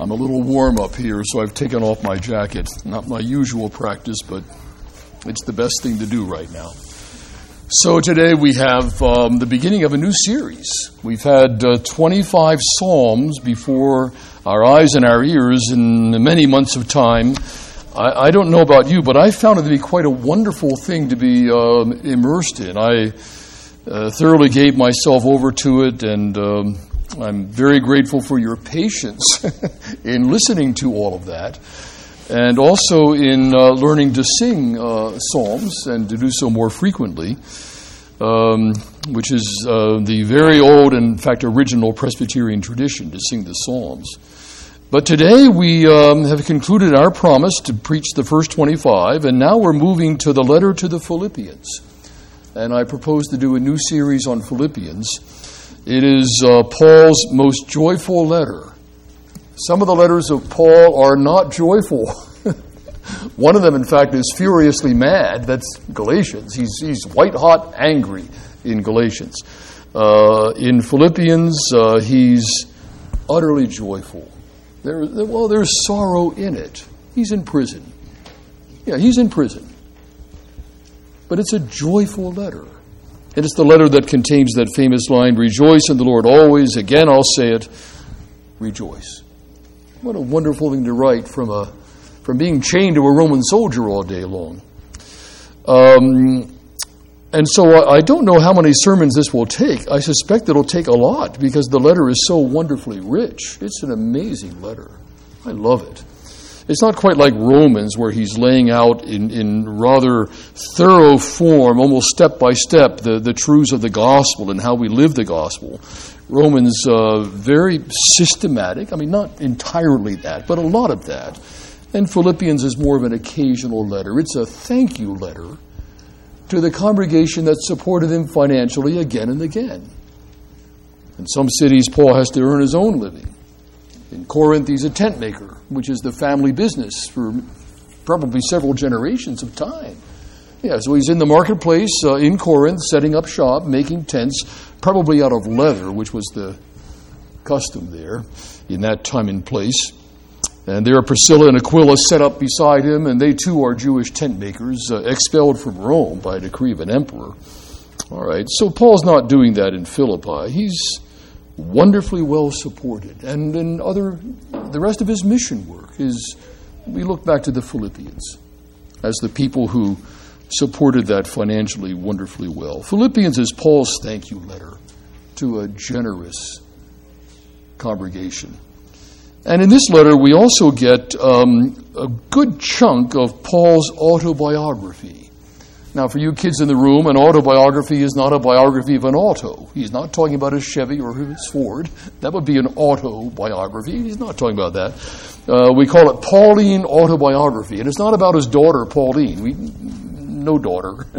I'm a little warm up here, so I've taken off my jacket. Not my usual practice, but it's the best thing to do right now. So today we have the beginning of a new series. We've had 25 Psalms before our eyes and our ears in many months of time. I don't know about you, but I found it to be quite a wonderful thing to be immersed in. I thoroughly gave myself over to it, and I'm very grateful for your patience in listening to all of that, and also in learning to sing psalms and to do so more frequently, which is the very old, in fact, original Presbyterian tradition to sing the psalms. But today we have concluded our promise to preach the first 25, and now we're moving to the letter to the Philippians. And I propose to do a new series on Philippians. It is Paul's most joyful letter. Some of the letters of Paul are not joyful. One of them, in fact, is furiously mad. That's Galatians. He's white-hot angry in Galatians. In Philippians, he's utterly joyful. There's sorrow in it. He's in prison. Yeah, he's in prison. But it's a joyful letter. And it's the letter that contains that famous line, "Rejoice in the Lord always." Again, I'll say it, rejoice. What a wonderful thing to write from being chained to a Roman soldier all day long. And so I don't know how many sermons this will take. I suspect it'll take a lot because the letter is so wonderfully rich. It's an amazing letter. I love it. It's not quite like Romans, where he's laying out in rather thorough form, almost step by step, the truths of the gospel and how we live the gospel. Romans, very systematic. I mean, not entirely that, but a lot of that. And Philippians is more of an occasional letter. It's a thank you letter to the congregation that supported him financially again and again. In some cities, Paul has to earn his own living. In Corinth, he's a tent maker, which is the family business for probably several generations of time. Yeah, so he's in the marketplace in Corinth, setting up shop, making tents, probably out of leather, which was the custom there in that time and place. And there Priscilla and Aquila set up beside him, and they too are Jewish tent makers, expelled from Rome by a decree of an emperor. All right, so Paul's not doing that in Philippi. He's wonderfully well supported. And in the rest of his mission work we look back to the Philippians as the people who supported that financially wonderfully well. Philippians is Paul's thank you letter to a generous congregation. And in this letter, we also get a good chunk of Paul's autobiography. Now, for you kids in the room, an autobiography is not a biography of an auto. He's not talking about his Chevy or his Ford. That would be an autobiography. He's not talking about that. We call it Pauline autobiography. And it's not about his daughter, Pauline. No daughter.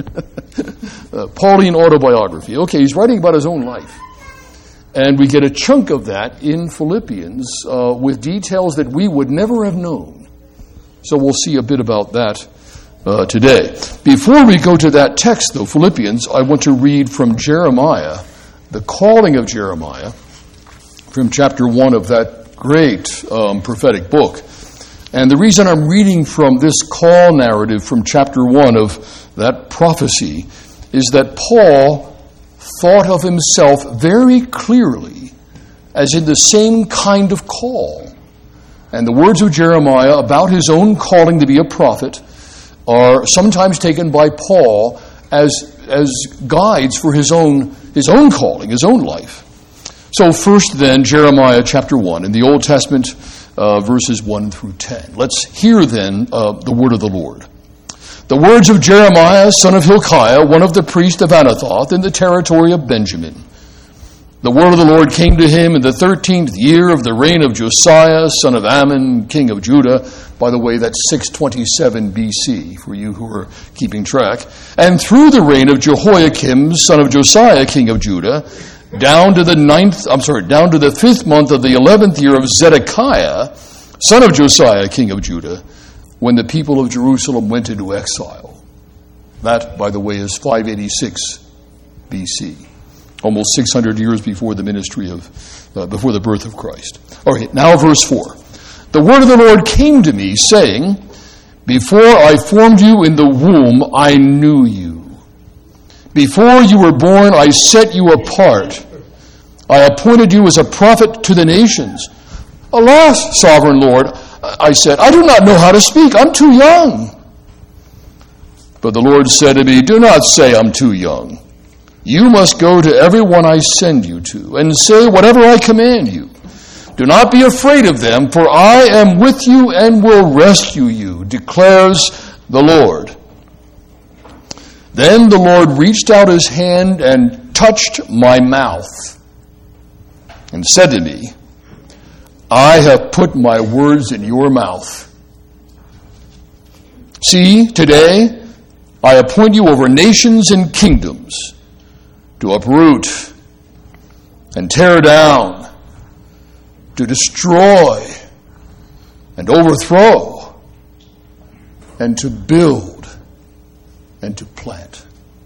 Pauline autobiography. Okay, he's writing about his own life. And we get a chunk of that in Philippians with details that we would never have known. So we'll see a bit about that today. Before we go to that text, though, Philippians, I want to read from Jeremiah, the calling of Jeremiah, from chapter 1 of that great prophetic book. And the reason I'm reading from this call narrative from chapter 1 of that prophecy is that Paul thought of himself very clearly as in the same kind of call. And the words of Jeremiah about his own calling to be a prophet are sometimes taken by Paul as guides for his own calling, his own life. So first then, Jeremiah chapter 1 in the Old Testament, verses 1 through 10. Let's hear then the word of the Lord. The words of Jeremiah, son of Hilkiah, one of the priests of Anathoth in the territory of Benjamin. The word of the Lord came to him in the 13th year of the reign of Josiah, son of Ammon, king of Judah. By the way, that's 627 B.C., for you who are keeping track. And through the reign of Jehoiakim, son of Josiah, king of Judah, down to the 5th month of the 11th year of Zedekiah, son of Josiah, king of Judah, when the people of Jerusalem went into exile. That, by the way, is 586 B.C., almost 600 years before the ministry before the birth of Christ. All right, now verse 4. the word of the Lord came to me, saying, Before I formed you in the womb, I knew you. Before you were born, I set you apart. I appointed you as a prophet to the nations. Alas, sovereign Lord, I said, I do not know how to speak. I'm too young. But the Lord said to me, Do not say I'm too young. You must go to everyone I send you to and say whatever I command you. Do not be afraid of them, for I am with you and will rescue you, declares the Lord. Then the Lord reached out his hand and touched my mouth and said to me, I have put my words in your mouth. See, today I appoint you over nations and kingdoms to uproot and tear down, to destroy and overthrow, and to build and to plant.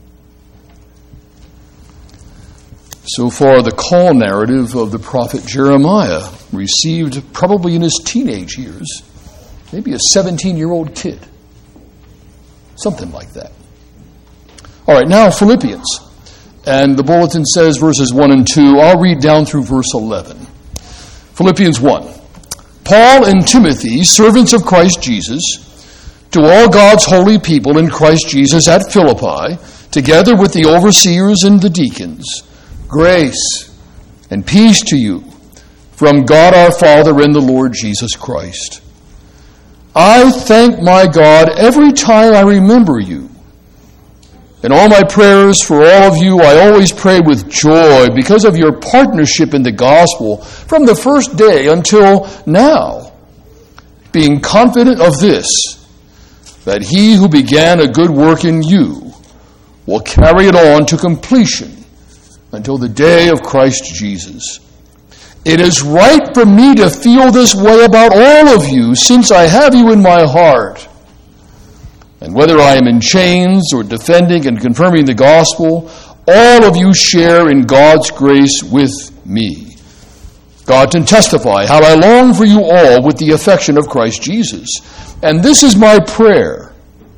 So far, the call narrative of the prophet Jeremiah, received probably in his teenage years, maybe a 17-year-old kid. Something like that. All right, now Philippians. And the bulletin says verses 1 and 2. I'll read down through verse 11. Philippians 1. Paul and Timothy, servants of Christ Jesus, to all God's holy people in Christ Jesus at Philippi, together with the overseers and the deacons, grace and peace to you from God our Father and the Lord Jesus Christ. I thank my God every time I remember you. In all my prayers for all of you, I always pray with joy because of your partnership in the gospel from the first day until now, being confident of this, that he who began a good work in you will carry it on to completion until the day of Christ Jesus. It is right for me to feel this way about all of you, since I have you in my heart. And whether I am in chains or defending and confirming the gospel, all of you share in God's grace with me. God can testify how I long for you all with the affection of Christ Jesus. And this is my prayer,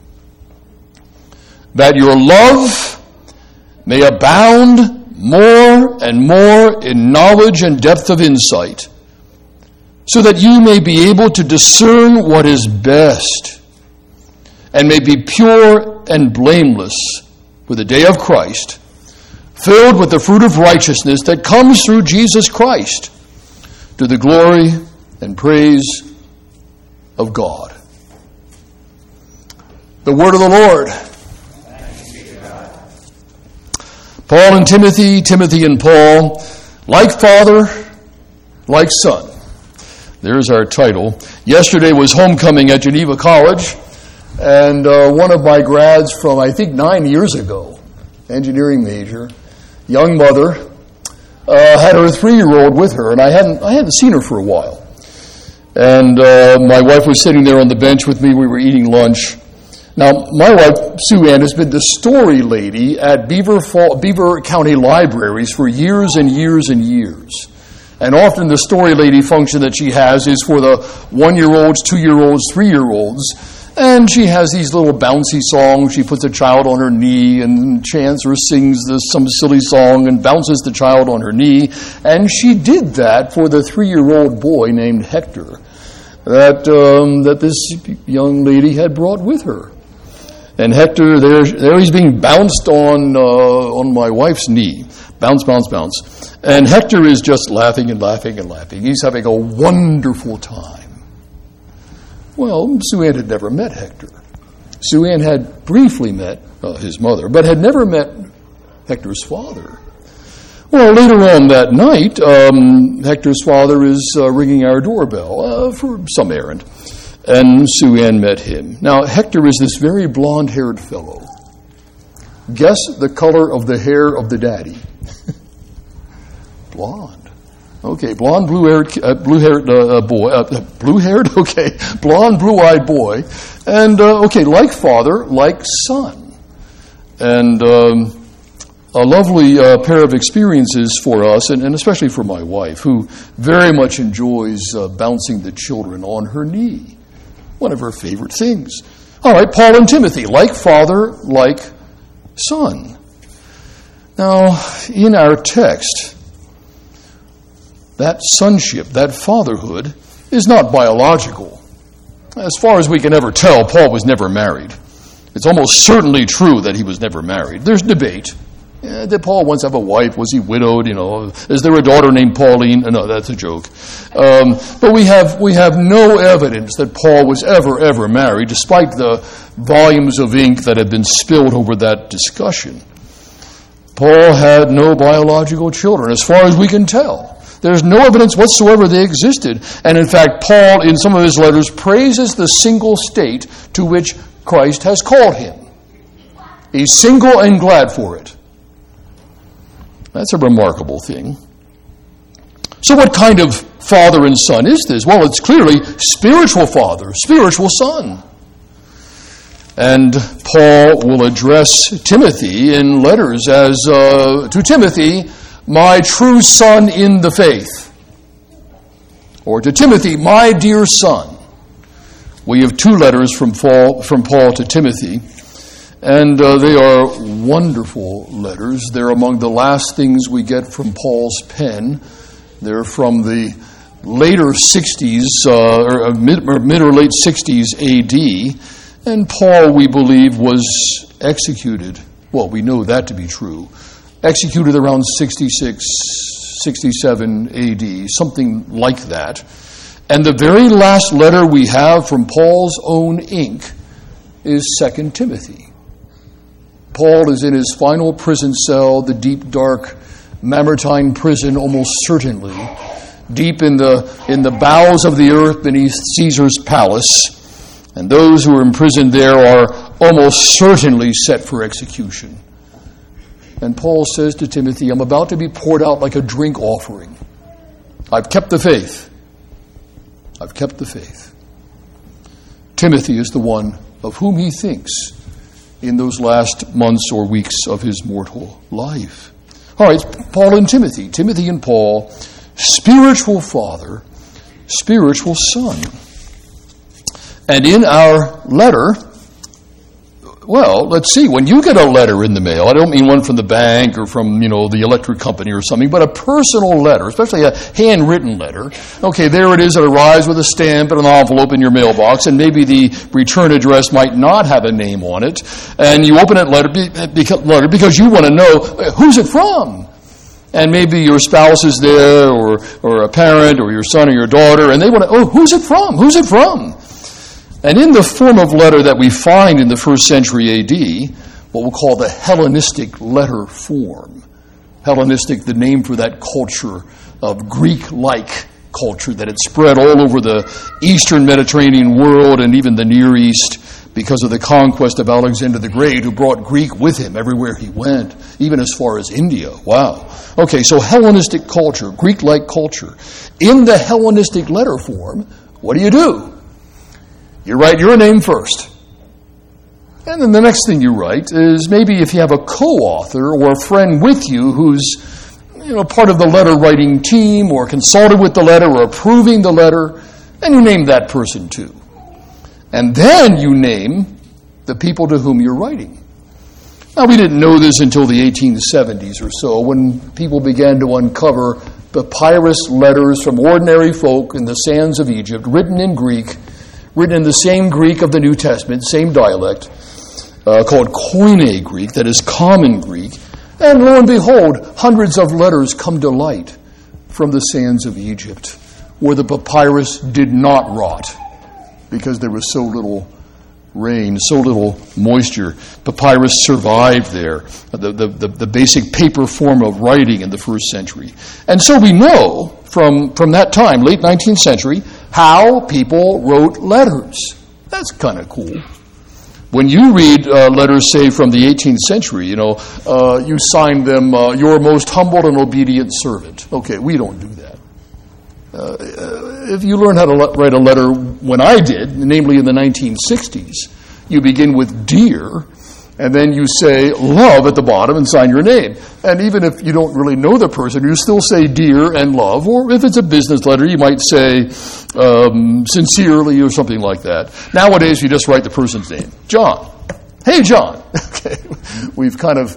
that your love may abound more and more in knowledge and depth of insight, so that you may be able to discern what is best, and may be pure and blameless for the day of Christ, filled with the fruit of righteousness that comes through Jesus Christ, to the glory and praise of God. The word of the Lord. Paul and Timothy, Timothy and Paul, like father, like son. There's our title. Yesterday was homecoming at Geneva College, and one of my grads from, I think, 9 years ago, engineering major, young mother, had her 3-year-old with her, and I hadn't seen her for a while. And my wife was sitting there on the bench with me. We were eating lunch. Now, my wife, Sue Ann, has been the story lady at Beaver County Libraries for years and years and years. And often the story lady function that she has is for the 1-year-olds, 2-year-olds, 3-year-olds. And she has these little bouncy songs. She puts a child on her knee and chants or sings some silly song and bounces the child on her knee. And she did that for the 3-year-old boy named Hector that this young lady had brought with her. And Hector, there he's being bounced on my wife's knee. Bounce, bounce, bounce. And Hector is just laughing and laughing and laughing. He's having a wonderful time. Well, Sue Ann had never met Hector. Sue Ann had briefly met his mother, but had never met Hector's father. Well, later on that night, Hector's father is ringing our doorbell for some errand. And Sue Ann met him. Now, Hector is this very blonde-haired fellow. Guess the color of the hair of the daddy. Blonde. Okay, blonde, blue-haired boy. Blue-haired? Okay, blonde, blue-eyed boy. And, like father, like son. And a lovely pair of experiences for us, and especially for my wife, who very much enjoys bouncing the children on her knee. One of her favorite things. All right, Paul and Timothy, like father, like son. Now, in our text, that sonship, that fatherhood, is not biological. As far as we can ever tell, Paul was never married. It's almost certainly true that he was never married. There's debate. Did Paul once have a wife? Was he widowed? Is there a daughter named Pauline? No, that's a joke. But we have no evidence that Paul was ever married, despite the volumes of ink that have been spilled over that discussion. Paul had no biological children, as far as we can tell. There's no evidence whatsoever they existed. And in fact, Paul, in some of his letters, praises the single state to which Christ has called him. He's single and glad for it. That's a remarkable thing. So what kind of father and son is this? Well, it's clearly spiritual father, spiritual son. And Paul will address Timothy in letters as, to Timothy, my true son in the faith. Or to Timothy, my dear son. We have two letters from Paul to Timothy. And they are wonderful letters. They're among the last things we get from Paul's pen. They're from the later 60s, or mid or late 60s A.D., and Paul, we believe, was executed. Well, we know that to be true. Executed around 66, 67 A.D., something like that. And the very last letter we have from Paul's own ink is 2 Timothy. Paul is in his final prison cell, the deep, dark Mamertine prison, almost certainly, deep in the bowels of the earth beneath Caesar's palace. And those who are imprisoned there are almost certainly set for execution. And Paul says to Timothy, I'm about to be poured out like a drink offering. I've kept the faith. I've kept the faith. Timothy is the one of whom he thinks in those last months or weeks of his mortal life. All right, Paul and Timothy. Timothy and Paul, spiritual father, spiritual son. And in our letter, well, let's see, when you get a letter in the mail, I don't mean one from the bank or from, the electric company or something, but a personal letter, especially a handwritten letter. Okay, there it is. It arrives with a stamp and an envelope in your mailbox, and maybe the return address might not have a name on it. And you open that letter because you want to know, who's it from? And maybe your spouse is there, or a parent, or your son or your daughter, and they want to, who's it from? Who's it from? And in the form of letter that we find in the first century A.D., what we'll call the Hellenistic letter form. Hellenistic, the name for that culture of Greek-like culture that had spread all over the eastern Mediterranean world and even the Near East because of the conquest of Alexander the Great, who brought Greek with him everywhere he went, even as far as India. Wow. Okay, so Hellenistic culture, Greek-like culture. In the Hellenistic letter form, what do? You write your name first. And then the next thing you write is maybe if you have a co-author or a friend with you who's part of the letter writing team or consulted with the letter or approving the letter, and you name that person too. And then you name the people to whom you're writing. Now, we didn't know this until the 1870s or so, when people began to uncover papyrus letters from ordinary folk in the sands of Egypt, written in Greek, written in the same Greek of the New Testament, same dialect, called Koine Greek, that is common Greek. And lo and behold, hundreds of letters come to light from the sands of Egypt, where the papyrus did not rot, because there was so little rain, so little moisture. Papyrus survived there, the basic paper form of writing in the first century. And so we know from that time, late 19th century, how people wrote letters. That's kind of cool. When you read letters, say, from the 18th century, you sign them, your most humble and obedient servant. Okay, we don't do that. If you learn how to write a letter when I did, namely in the 1960s, you begin with dear, And then you say love at the bottom and sign your name. And even if you don't really know the person, you still say dear and love. Or if it's a business letter, you might say sincerely or something like that. Nowadays, you just write the person's name. John. Hey, John. Okay. We've kind of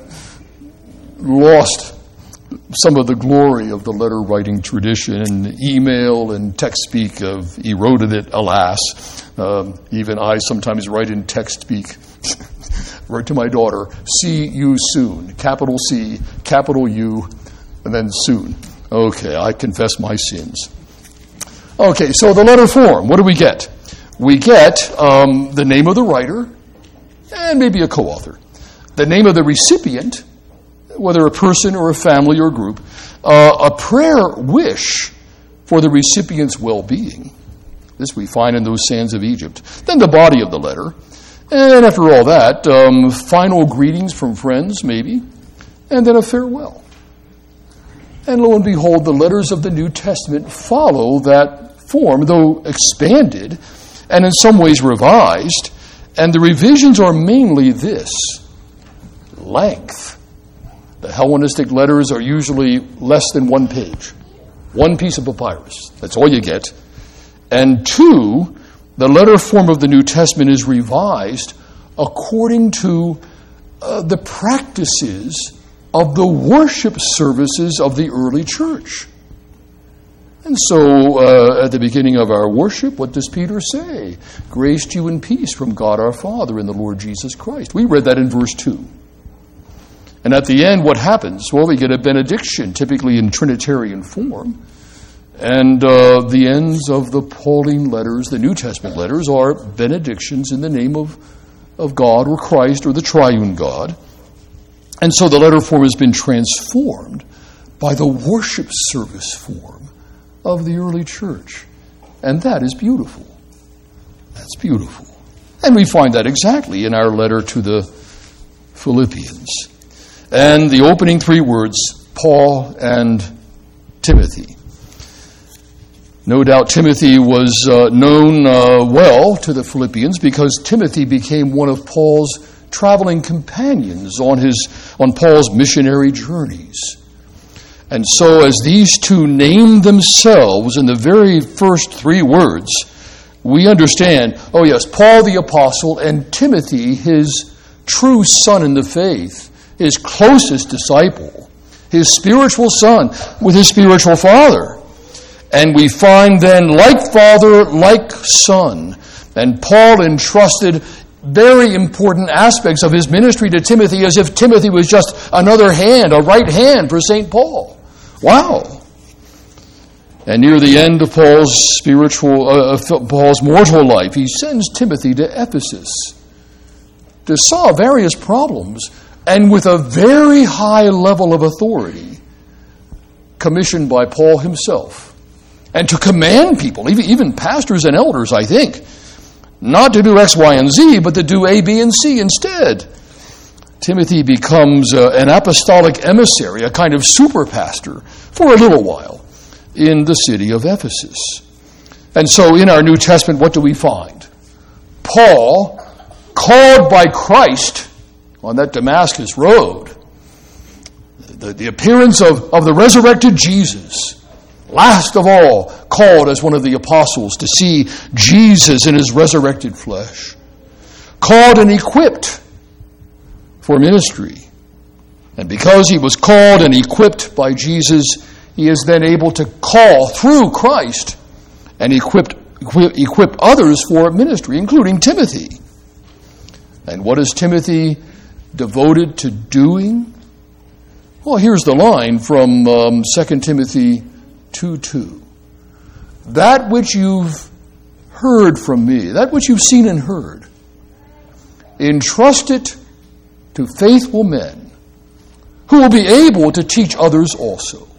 lost some of the glory of the letter writing tradition, and email and text speak have eroded it, alas. Even I sometimes write in text speak. Write to my daughter, see you soon, capital C, capital U, and then soon. Okay, I confess my sins. Okay, so the letter form, what do we get? We get the name of the writer and maybe a co-author. The name of the recipient, whether a person or a family or a group, a prayer wish for the recipient's well-being. This we find in those sands of Egypt. Then the body of the letter. And after all that, final greetings from friends, maybe, and then a farewell. And lo and behold, the letters of the New Testament follow that form, though expanded and in some ways revised. And the revisions are mainly this: length. The Hellenistic letters are usually less than 1 page. 1 piece of papyrus. That's all you get. And 2, the letter form of the New Testament is revised according to the practices of the worship services of the early church. And so at the beginning of our worship, what does Peter say? Grace to you and peace from God our Father and the Lord Jesus Christ. We read that in verse 2. And at the end, what happens? Well, we get a benediction, typically in Trinitarian form. And the ends of the Pauline letters, the New Testament letters, are benedictions in the name of God or Christ or the triune God. And so the letter form has been transformed by the worship service form of the early church. And that is beautiful. That's beautiful. And we find that exactly in our letter to the Philippians. And the opening 3 words, Paul and Timothy. No doubt Timothy was known well to the Philippians because Timothy became one of Paul's traveling companions on Paul's missionary journeys. And so as these two name themselves in the very first 3 words, we understand, oh yes, Paul the apostle and Timothy, his true son in the faith, his closest disciple, his spiritual son with his spiritual father. And we find then, like father, like son. And Paul entrusted very important aspects of his ministry to Timothy as if Timothy was just another hand, a right hand for St. Paul. Wow. And near the end of Paul's mortal life, he sends Timothy to Ephesus to solve various problems and with a very high level of authority commissioned by Paul himself. And to command people, even pastors and elders, I think, not to do X, Y, and Z, but to do A, B, and C instead. Timothy becomes an apostolic emissary, a kind of super pastor, for a little while in the city of Ephesus. And so in our New Testament, what do we find? Paul, called by Christ on that Damascus road, the appearance of the resurrected Jesus, last of all, called as one of the apostles to see Jesus in his resurrected flesh. Called and equipped for ministry. And because he was called and equipped by Jesus, he is then able to call through Christ and equip others for ministry, including Timothy. And what is Timothy devoted to doing? Well, here's the line from 2 Timothy 2:2. That which you've heard from me, that which you've seen and heard, entrust it to faithful men who will be able to teach others also.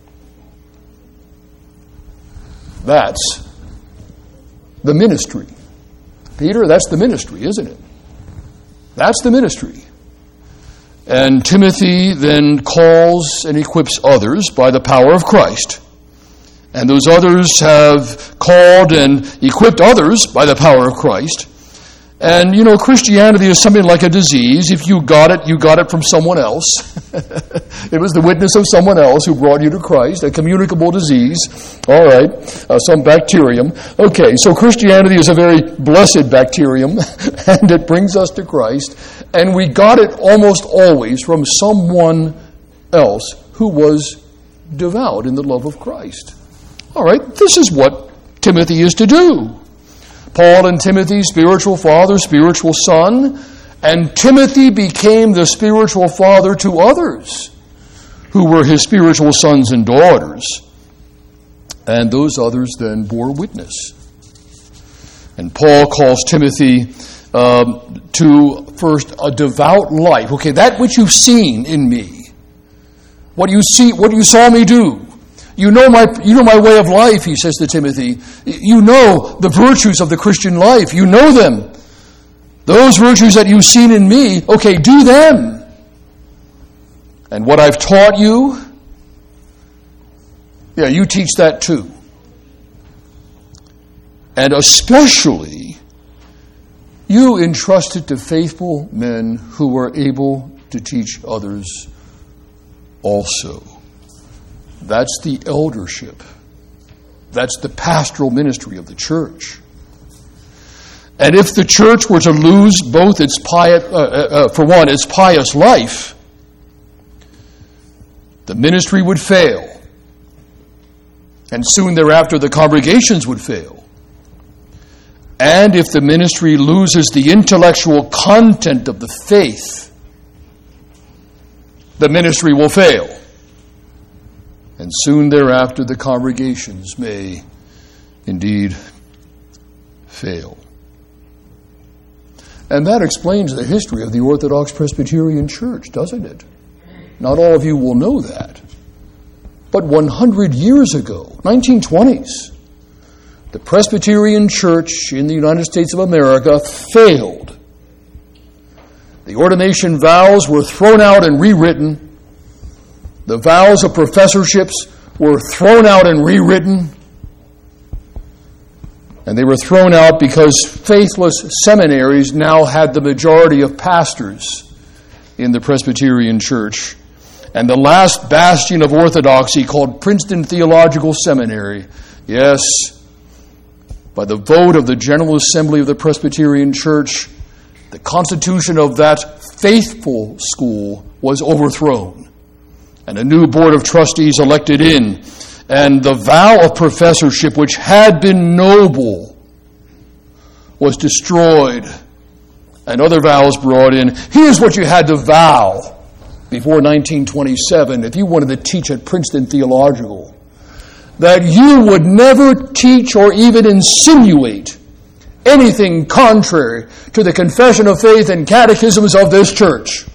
That's the ministry. Peter, that's the ministry, isn't it? That's the ministry. And Timothy then calls and equips others by the power of Christ. And those others have called and equipped others by the power of Christ. And, Christianity is something like a disease. If you got it from someone else. It was the witness of someone else who brought you to Christ, a communicable disease. All right, some bacterium. Okay, so Christianity is a very blessed bacterium, and it brings us to Christ. And we got it almost always from someone else who was devout in the love of Christ. All right, this is what Timothy is to do. Paul and Timothy, spiritual father, spiritual son, and Timothy became the spiritual father to others who were his spiritual sons and daughters. And those others then bore witness. And Paul calls Timothy to first a devout life. Okay, that which you've seen in me, what you saw me do. You know my way of life, he says to Timothy. You know the virtues of the Christian life. You know them. Those virtues that you've seen in me, okay, do them. And what I've taught you, you teach that too. And especially, you entrust it to faithful men who are able to teach others also. That's the eldership. That's the pastoral ministry of the church. And if the church were to lose both its pious life, the ministry would fail. And soon thereafter, the congregations would fail. And if the ministry loses the intellectual content of the faith, the ministry will fail. And soon thereafter, the congregations may indeed fail. And that explains the history of the Orthodox Presbyterian Church, doesn't it? Not all of you will know that. But 100 years ago, 1920s, the Presbyterian Church in the United States of America failed. The ordination vows were thrown out and rewritten. The vows of professorships were thrown out and rewritten. And they were thrown out because faithless seminaries now had the majority of pastors in the Presbyterian Church. And the last bastion of orthodoxy, called Princeton Theological Seminary, yes, by the vote of the General Assembly of the Presbyterian Church, the constitution of that faithful school was overthrown. And a new board of trustees elected in. And the vow of professorship, which had been noble, was destroyed. And other vows brought in. Here's what you had to vow before 1927 if you wanted to teach at Princeton Theological. That you would never teach or even insinuate anything contrary to the confession of faith and catechisms of this church.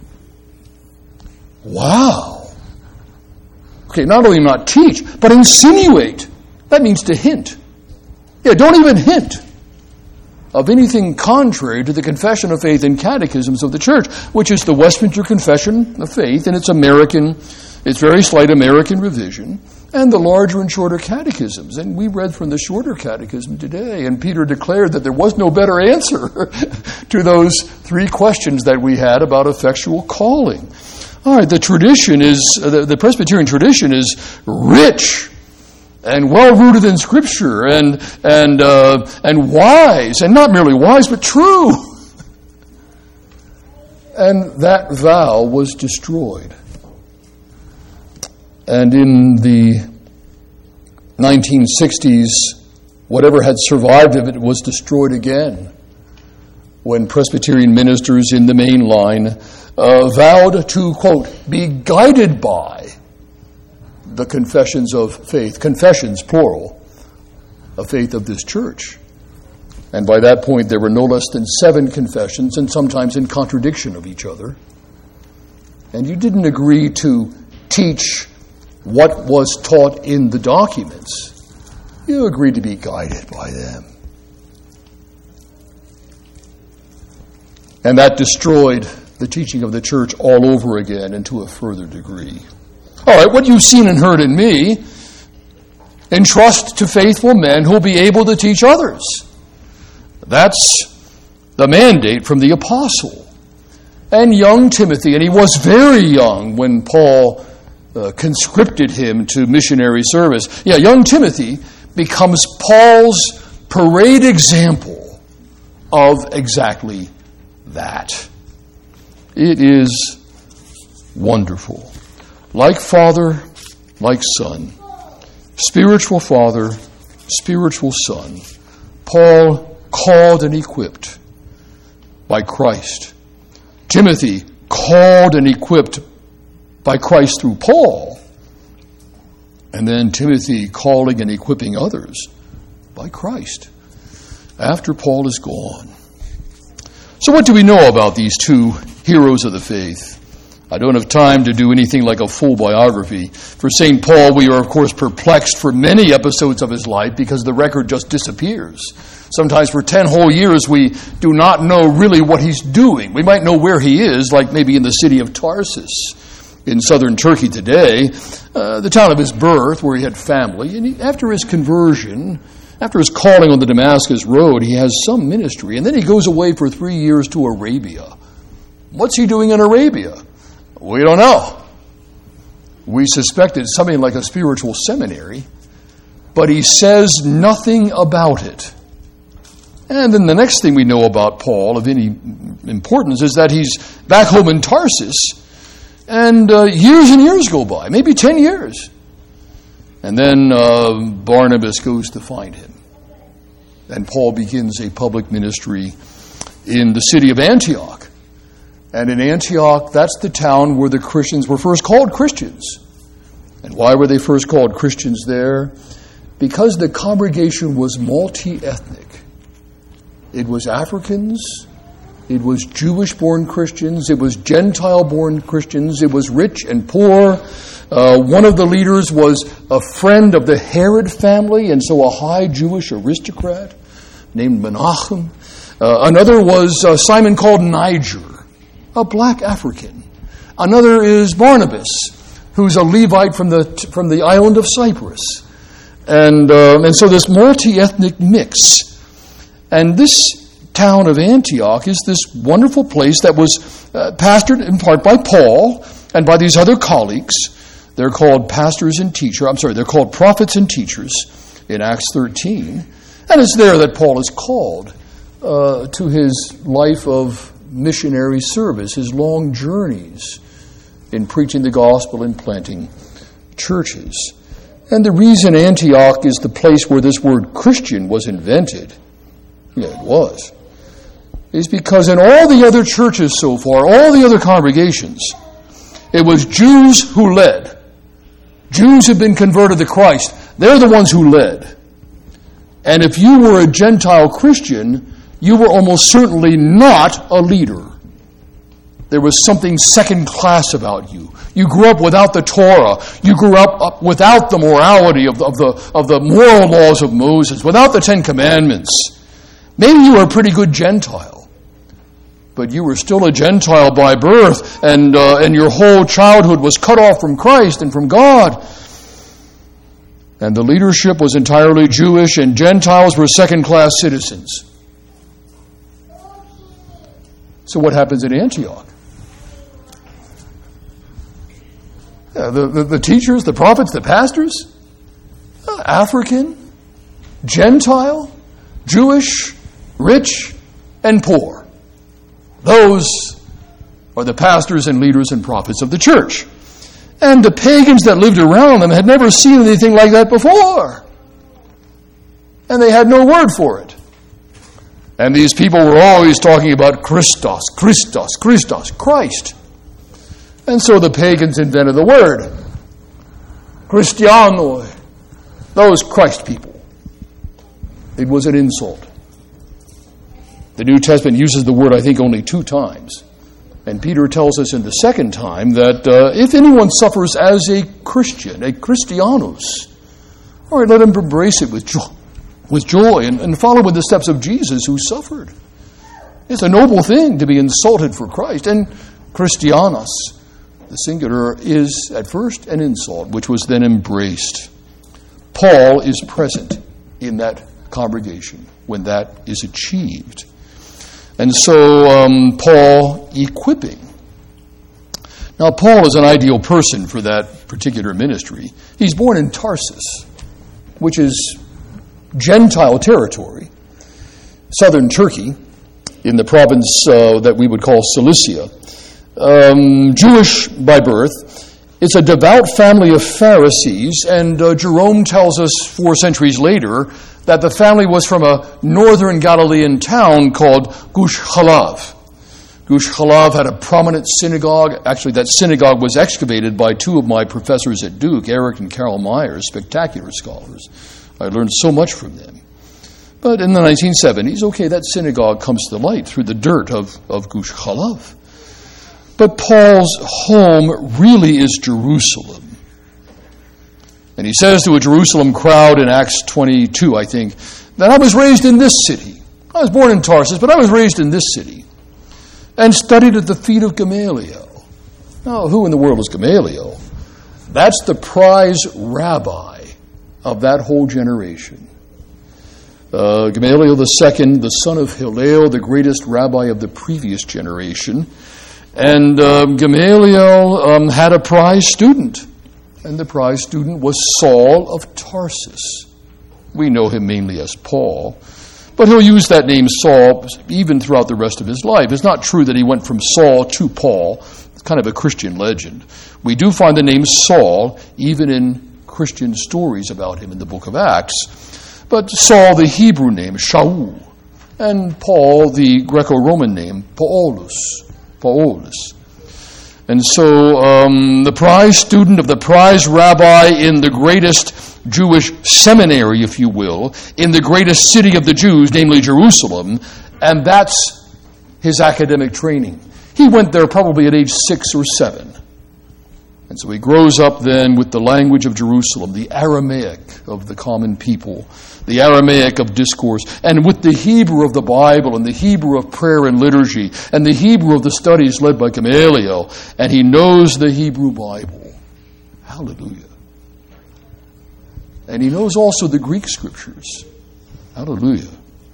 Wow. Okay, not only not teach, but insinuate. That means to hint. Don't even hint of anything contrary to the confession of faith and catechisms of the church, which is the Westminster Confession of Faith and its very slight American revision, and the larger and shorter catechisms. And we read from the shorter catechism today, and Peter declared that there was no better answer to those three questions that we had about effectual calling. All right, the Presbyterian tradition is rich and well-rooted in Scripture and wise, and not merely wise, but true. And that vow was destroyed. And in the 1960s, whatever had survived of it was destroyed again when Presbyterian ministers in the main line vowed to, quote, be guided by the confessions of faith, confessions, plural, of faith of this church. And by that point, there were no less than 7 confessions, and sometimes in contradiction of each other. And you didn't agree to teach what was taught in the documents. You agreed to be guided by them. And that destroyed the teaching of the church all over again and to a further degree. All right, what you've seen and heard in me, entrust to faithful men who will be able to teach others. That's the mandate from the apostle. And young Timothy, and he was very young when Paul conscripted him to missionary service. Yeah, young Timothy becomes Paul's parade example of exactly that. It is wonderful. Like father, like son. Spiritual father, spiritual son. Paul called and equipped by Christ. Timothy called and equipped by Christ through Paul. And then Timothy calling and equipping others by Christ after Paul is gone. So what do we know about these two heroes of the faith? I don't have time to do anything like a full biography. For St. Paul, we are, of course, perplexed for many episodes of his life because the record just disappears. Sometimes for 10 whole years, we do not know really what he's doing. We might know where he is, like maybe in the city of Tarsus in southern Turkey today, the town of his birth, where he had family. And after his conversion, after his calling on the Damascus road, he has some ministry. And then he goes away for 3 years to Arabia. What's he doing in Arabia? We don't know. We suspect it's something like a spiritual seminary, but he says nothing about it. And then the next thing we know about Paul of any importance is that he's back home in Tarsus, and years go by, maybe 10 years. And then Barnabas goes to find him. And Paul begins a public ministry in the city of Antioch. And in Antioch, that's the town where the Christians were first called Christians. And why were they first called Christians there? Because the congregation was multi-ethnic. It was Africans, it was Jewish-born Christians, it was Gentile-born Christians, it was rich and poor. One of the leaders was a friend of the Herod family, and so a high Jewish aristocrat named Menachem. Another was Simon called Niger, a black African. Another is Barnabas, who's a Levite from the island of Cyprus. And so this multi-ethnic mix. And this town of Antioch is this wonderful place that was pastored in part by Paul and by these other colleagues. They're called they're called prophets and teachers in Acts 13. And it's there that Paul is called to his life of missionary service, his long journeys in preaching the gospel and planting churches. And the reason Antioch is the place where this word Christian was invented, yeah, it was, is because in all the other churches so far, all the other congregations, it was Jews who led. Jews had been converted to Christ. They're the ones who led. And if you were a Gentile Christian, you were almost certainly not a leader. There was something second class about you. You grew up without the Torah. You grew up without the morality of the moral laws of Moses, without the Ten Commandments. Maybe you were a pretty good Gentile, but you were still a Gentile by birth, and your whole childhood was cut off from Christ and from God. And the leadership was entirely Jewish, and Gentiles were second-class citizens. So what happens in Antioch? The teachers, the prophets, the pastors, African, Gentile, Jewish, rich, and poor. Those are the pastors and leaders and prophets of the church. And the pagans that lived around them had never seen anything like that before. And they had no word for it. And these people were always talking about Christos, Christos, Christos, Christ. And so the pagans invented the word. Christianoi. Those Christ people. It was an insult. The New Testament uses the word, I think, only 2 times. And Peter tells us in the second time that if anyone suffers as a Christian, a Christianos, all right, let him embrace it with joy and follow in the steps of Jesus who suffered. It's a noble thing to be insulted for Christ. And Christianos, the singular, is at first an insult, which was then embraced. Paul is present in that congregation when that is achieved. And so Paul equipping. Now, Paul is an ideal person for that particular ministry. He's born in Tarsus, which is Gentile territory, southern Turkey, in the province that we would call Cilicia. Jewish by birth. It's a devout family of Pharisees, and Jerome tells us 4 centuries later that the family was from a northern Galilean town called Gush Chalav. Gush Chalav had a prominent synagogue. Actually, that synagogue was excavated by 2 of my professors at Duke, Eric and Carol Myers, spectacular scholars. I learned so much from them. But in the 1970s, that synagogue comes to light through the dirt of Gush Chalav. But Paul's home really is Jerusalem. And he says to a Jerusalem crowd in Acts 22, I think, that I was raised in this city. I was born in Tarsus, but I was raised in this city and studied at the feet of Gamaliel. Now, who in the world is Gamaliel? That's the prize rabbi of that whole generation. Gamaliel II, the son of Hillel, the greatest rabbi of the previous generation. And Gamaliel had a prize student. And the prize student was Saul of Tarsus. We know him mainly as Paul. But he'll use that name Saul even throughout the rest of his life. It's not true that he went from Saul to Paul. It's kind of a Christian legend. We do find the name Saul even in Christian stories about him in the book of Acts. But Saul, the Hebrew name, Shaul. And Paul, the Greco-Roman name, Paulus. And so the prize student of the prize rabbi in the greatest Jewish seminary, if you will, in the greatest city of the Jews, namely Jerusalem, and that's his academic training. He went there probably at age 6 or 7. And so he grows up then with the language of Jerusalem, the Aramaic of the common people, the Aramaic of discourse, and with the Hebrew of the Bible and the Hebrew of prayer and liturgy and the Hebrew of the studies led by Gamaliel, and he knows the Hebrew Bible. Hallelujah. And he knows also the Greek scriptures. Hallelujah.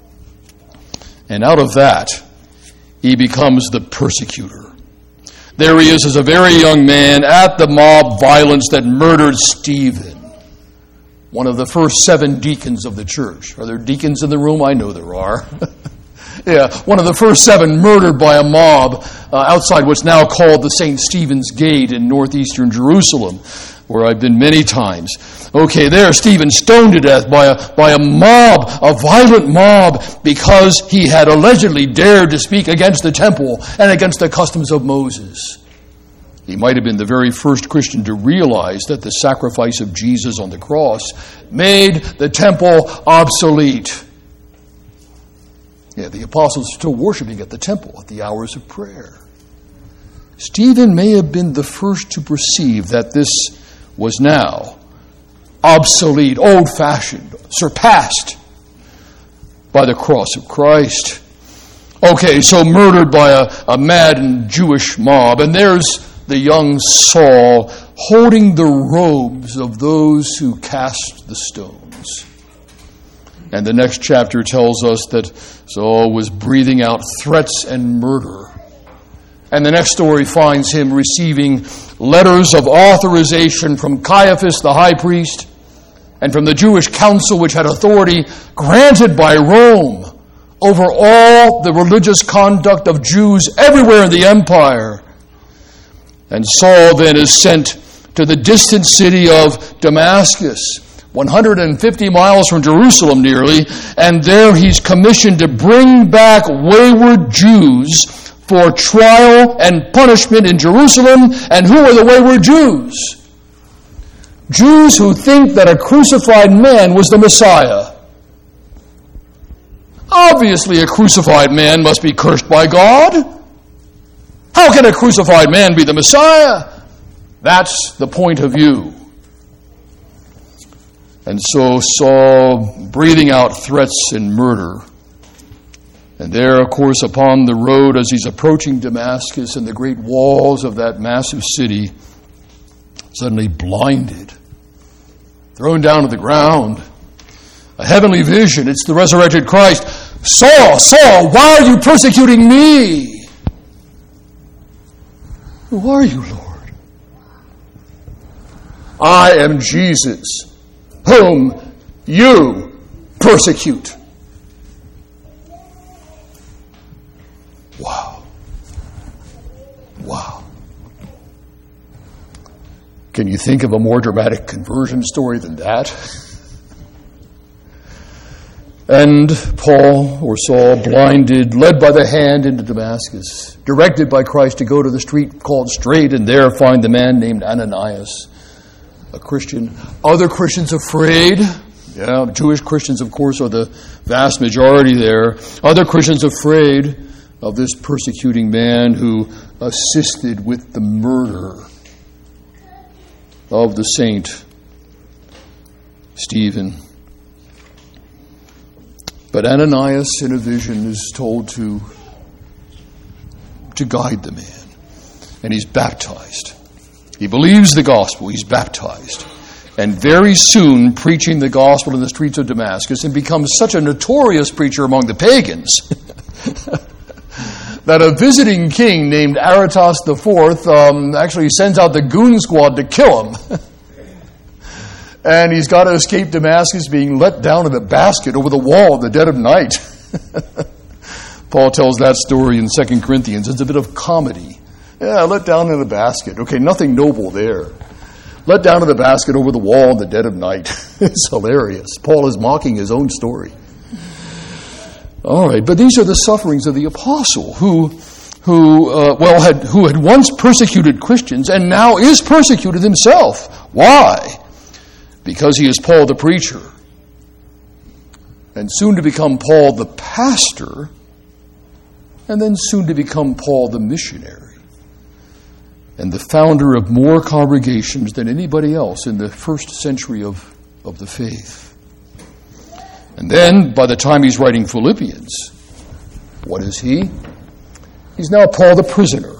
And out of that, he becomes the persecutor. There he is as a very young man at the mob violence that murdered Stephen, one of the first 7 deacons of the church. Are there deacons in the room? I know there are. Yeah, one of the first 7 murdered by a mob outside what's now called the St. Stephen's Gate in northeastern Jerusalem, where I've been many times. There, Stephen stoned to death by a mob, a violent mob, because he had allegedly dared to speak against the temple and against the customs of Moses. He might have been the very first Christian to realize that the sacrifice of Jesus on the cross made the temple obsolete. Yeah, the apostles are still worshiping at the temple at the hours of prayer. Stephen may have been the first to perceive that this was now obsolete, old-fashioned, surpassed by the cross of Christ. So murdered by a maddened Jewish mob. And there's the young Saul holding the robes of those who cast the stones. And the next chapter tells us that Saul was breathing out threats and murder. And the next story finds him receiving letters of authorization from Caiaphas, the high priest, and from the Jewish council, which had authority granted by Rome over all the religious conduct of Jews everywhere in the empire. And Saul then is sent to the distant city of Damascus, 150 miles from Jerusalem nearly, and there he's commissioned to bring back wayward Jews for trial and punishment in Jerusalem. And who are the wayward Jews? Jews who think that a crucified man was the Messiah. Obviously, a crucified man must be cursed by God. How can a crucified man be the Messiah? That's the point of view. And so Saul, breathing out threats and murder. And there, of course, upon the road as he's approaching Damascus and the great walls of that massive city, suddenly blinded, thrown down to the ground. A heavenly vision. It's the resurrected Christ. Saul, Saul, why are you persecuting me? Who are you, Lord? I am Jesus, whom you persecute. Wow. Wow. Can you think of a more dramatic conversion story than that? And Paul, or Saul, blinded, led by the hand into Damascus, directed by Christ to go to the street called Straight and there find the man named Ananias, a Christian. Other Christians afraid. Yeah, Jewish Christians, of course, are the vast majority there. Other Christians afraid of this persecuting man who assisted with the murder of the saint Stephen. But Ananias, in a vision, is told to guide the man. And he's baptized. He believes the gospel. He's baptized. And very soon, preaching the gospel in the streets of Damascus, and becomes such a notorious preacher among the pagans that a visiting king named Aretas IV actually sends out the goon squad to kill him. And he's got to escape Damascus being let down in a basket over the wall in the dead of night. Paul tells that story in 2 Corinthians. It's a bit of comedy. Yeah, let down in a basket. Okay, nothing noble there. Let down in the basket over the wall in the dead of night. It's hilarious. Paul is mocking his own story. All right, but these are the sufferings of the apostle who had once persecuted Christians and now is persecuted himself. Why? Because he is Paul the preacher, and soon to become Paul the pastor, and then soon to become Paul the missionary, and the founder of more congregations than anybody else in the first century of the faith. And then, by the time he's writing Philippians, what is he? He's now Paul the prisoner,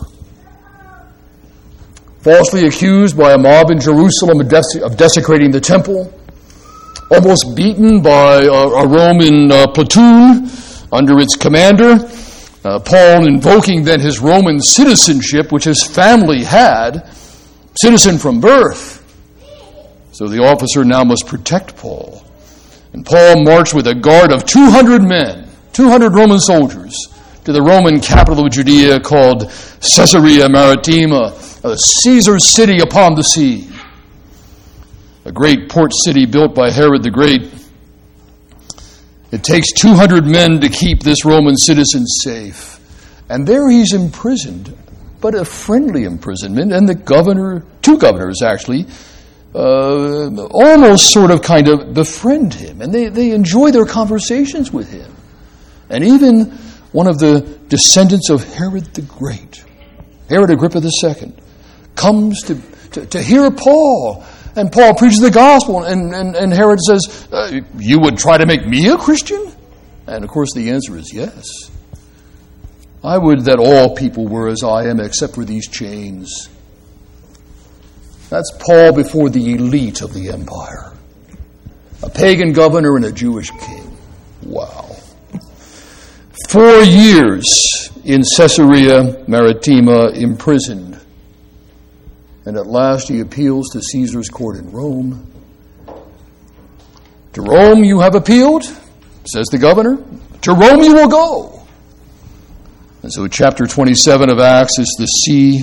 falsely accused by a mob in Jerusalem of desecrating the temple, almost beaten by a Roman platoon under its commander. Paul invoking then his Roman citizenship, which his family had, citizen from birth. So the officer now must protect Paul. And Paul marched with a guard of 200 men, 200 Roman soldiers, to the Roman capital of Judea called Caesarea Maritima, Caesar's city upon the sea, a great port city built by Herod the Great. It takes 200 men to keep this Roman citizen safe. And there he's imprisoned, but a friendly imprisonment. And the governor, two governors actually, almost sort of kind of befriend him. And they enjoy their conversations with him. And even one of the descendants of Herod the Great, Herod Agrippa II, comes to hear Paul. And Paul preaches the gospel, and Herod says, you would try to make me a Christian? And of course the answer is yes. I would that all people were as I am, except for these chains. That's Paul before the elite of the empire. A pagan governor and a Jewish king. Wow. 4 years in Caesarea Maritima, imprisoned. And at last he appeals to Caesar's court in Rome. To Rome you have appealed, says the governor. To Rome you will go. And so chapter 27 of Acts is the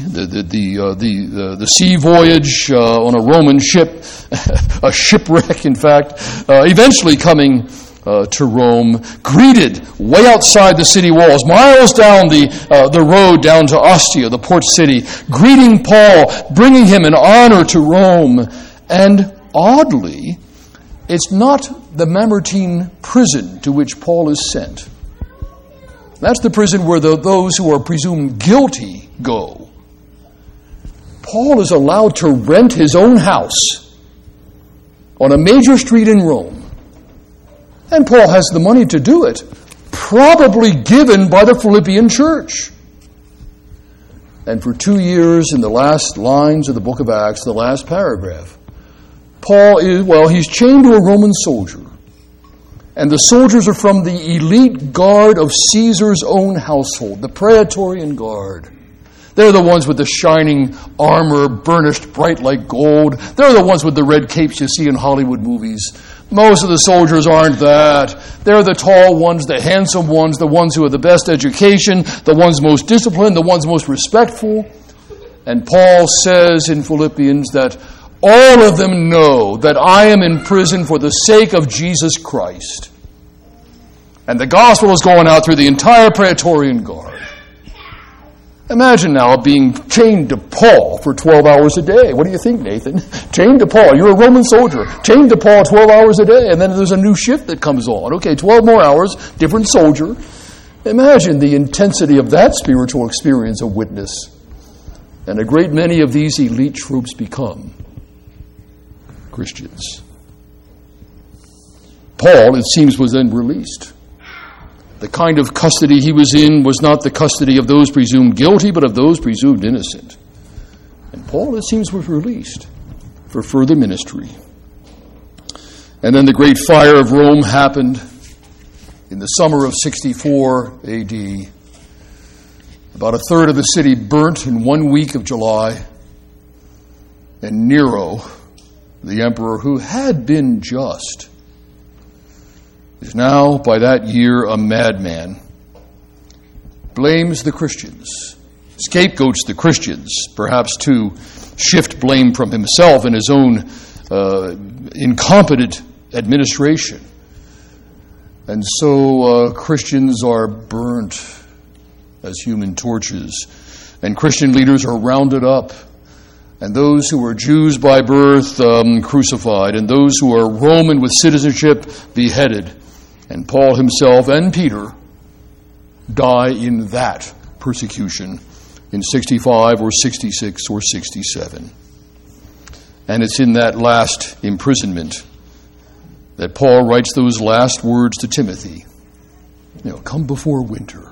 sea voyage on a Roman ship, a shipwreck in fact, eventually coming to Rome, greeted way outside the city walls, miles down the road down to Ostia, the port city, greeting Paul, bringing him an honor to Rome. And oddly, it's not the Mamertine prison to which Paul is sent. That's the prison where those who are presumed guilty go. Paul is allowed to rent his own house on a major street in Rome. And Paul has the money to do it, probably given by the Philippian church. And for 2 years, in the last lines of the book of Acts, the last paragraph, Paul he's chained to a Roman soldier. And the soldiers are from the elite guard of Caesar's own household, the Praetorian Guard. They're the ones with the shining armor, burnished bright like gold. They're the ones with the red capes you see in Hollywood movies. Most of the soldiers aren't that. They're the tall ones, the handsome ones, the ones who have the best education, the ones most disciplined, the ones most respectful. And Paul says in Philippians that all of them know that I am in prison for the sake of Jesus Christ. And the gospel is going out through the entire Praetorian Guard. Imagine now being chained to Paul for 12 hours a day. What do you think, Nathan? Chained to Paul. You're a Roman soldier. Chained to Paul 12 hours a day, and then there's a new shift that comes on. Okay, 12 more hours, different soldier. Imagine the intensity of that spiritual experience of witness. And a great many of these elite troops become Christians. Paul, it seems, was then released. The kind of custody he was in was not the custody of those presumed guilty, but of those presumed innocent. And Paul, it seems, was released for further ministry. And then the great fire of Rome happened in the summer of 64 A.D. About a third of the city burnt in 1 week of July. And Nero, the emperor who had been just, is now, by that year, a madman. Blames the Christians. Scapegoats the Christians, perhaps to shift blame from himself and his own incompetent administration. And so Christians are burnt as human torches. And Christian leaders are rounded up. And those who are Jews by birth crucified. And those who are Roman with citizenship beheaded. And Paul himself and Peter die in that persecution in 65 or 66 or 67. And it's in that last imprisonment that Paul writes those last words to Timothy. Come before winter.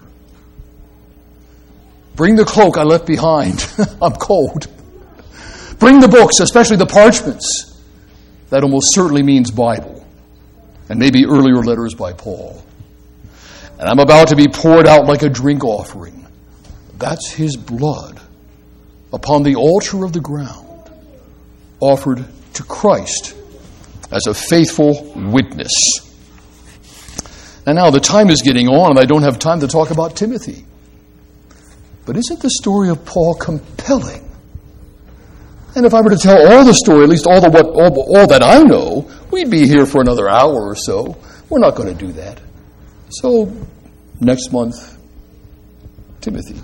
Bring the cloak I left behind. I'm cold. Bring the books, especially the parchments. That almost certainly means Bible. And maybe earlier letters by Paul. And I'm about to be poured out like a drink offering. That's his blood upon the altar of the ground, offered to Christ as a faithful witness. And now the time is getting on, and I don't have time to talk about Timothy. But isn't the story of Paul compelling? And if I were to tell all the story, at least all that I know, we'd be here for another hour or so. We're not going to do that. So, next month, Timothy.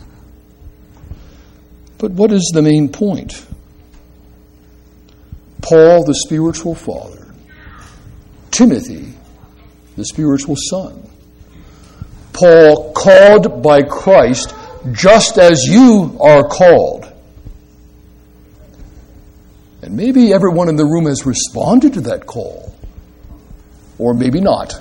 But what is the main point? Paul, the spiritual father. Timothy, the spiritual son. Paul, called by Christ, just as you are called. And maybe everyone in the room has responded to that call. Or maybe not.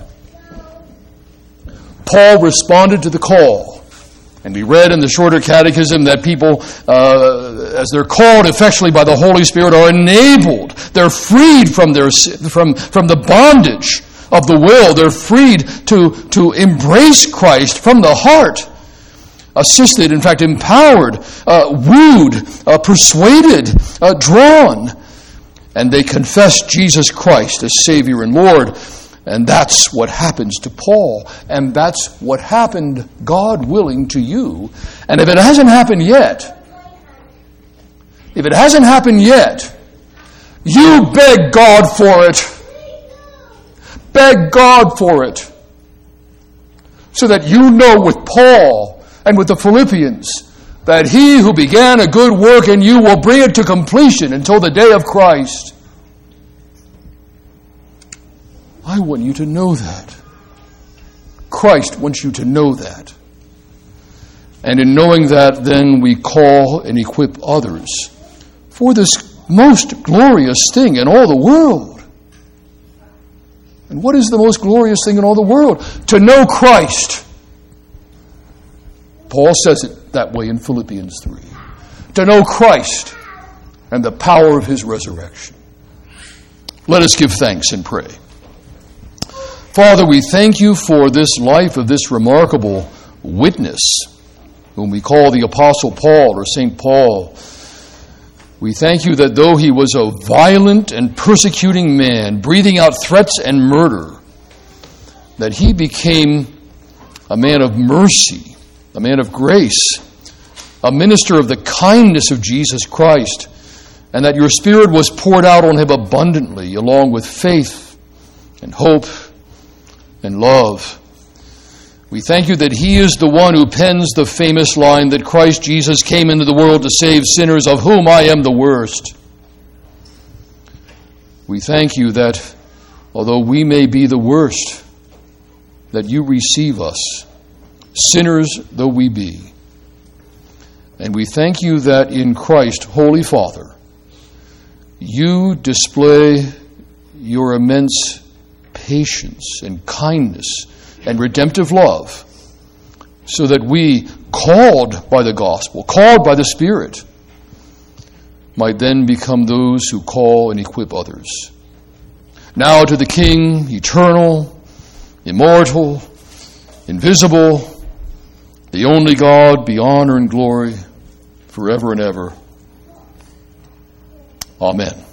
Paul responded to the call. And we read in the shorter catechism that people, as they're called effectually by the Holy Spirit, are enabled. They're freed from the bondage of the will. They're freed to embrace Christ from the heart. Assisted, in fact, empowered, wooed, persuaded, drawn. And they confess Jesus Christ as Savior and Lord. And that's what happens to Paul. And that's what happened, God willing, to you. And if it hasn't happened yet, you beg God for it. Beg God for it. So that you know with Paul and with the Philippians, that he who began a good work in you will bring it to completion until the day of Christ. I want you to know that. Christ wants you to know that. And in knowing that, then we call and equip others for this most glorious thing in all the world. And what is the most glorious thing in all the world? To know Christ. Paul says it that way in Philippians 3. To know Christ and the power of his resurrection. Let us give thanks and pray. Father, we thank you for this life of this remarkable witness, whom we call the Apostle Paul or St. Paul. We thank you that though he was a violent and persecuting man, breathing out threats and murder, that he became a man of mercy, a man of grace, a minister of the kindness of Jesus Christ, and that your Spirit was poured out on him abundantly, along with faith and hope and love. We thank you that he is the one who pens the famous line that Christ Jesus came into the world to save sinners, of whom I am the worst. We thank you that, although we may be the worst, that you receive us, sinners though we be. And we thank you that in Christ, Holy Father, you display your immense patience and kindness and redemptive love, so that we, called by the gospel, called by the Spirit, might then become those who call and equip others. Now to the King, eternal, immortal, invisible, the only God, be honor and glory forever and ever. Amen.